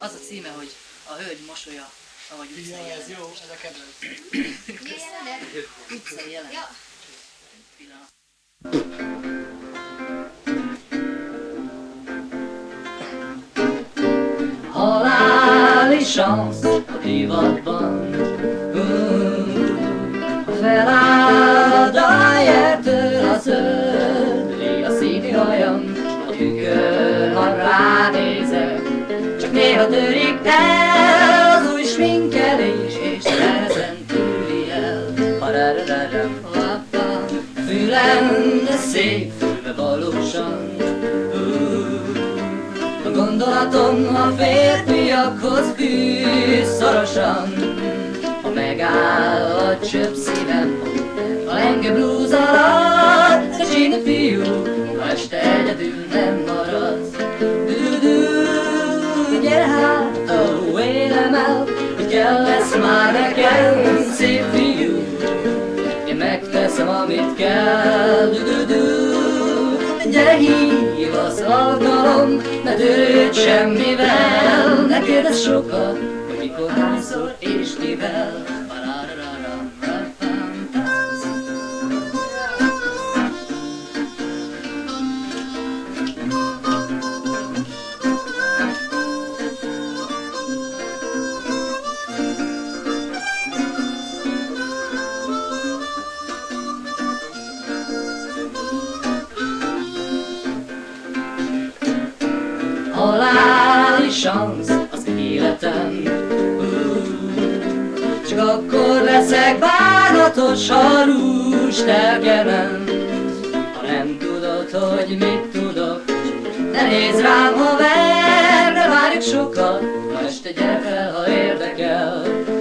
Az a címe, hogy a hölgy mosolya, ahogy utcai jelenet. Ez jó, ez a kedvenc. Utcai jelenet. Ja. Pillanat. Haláli sansz a divatban, feláll Dyertől a zöld, a színi hajam, a tükör, ha ránézek, csak néha törik el az új sminkelés, és nehezen tűri el. Fülem, de szép fülbe valósan, a gondolatom a férfiakhoz fűz szorosan. Ha megáll a csöpp szívem, a lenge blúz alatt, a csíni fiú, ha este egyedül nem maradsz. Gyere hát, ó, élem el, hogy kell lesz már nekem, szép fiú. Én megteszem, amit kell, gyere, hív az alkalom, ne törődj semmivel, ne kérdezz sokat, hogy mikor, hányszor és mivel. Haláli sansz az életem, csak akkor leszek bánatos, ha rúst elkenem. Ha nem tudod, hogy mit tudok, ne nézz rám, haver, ne várjuk sokat, ma este gyere fel, ha érdekel.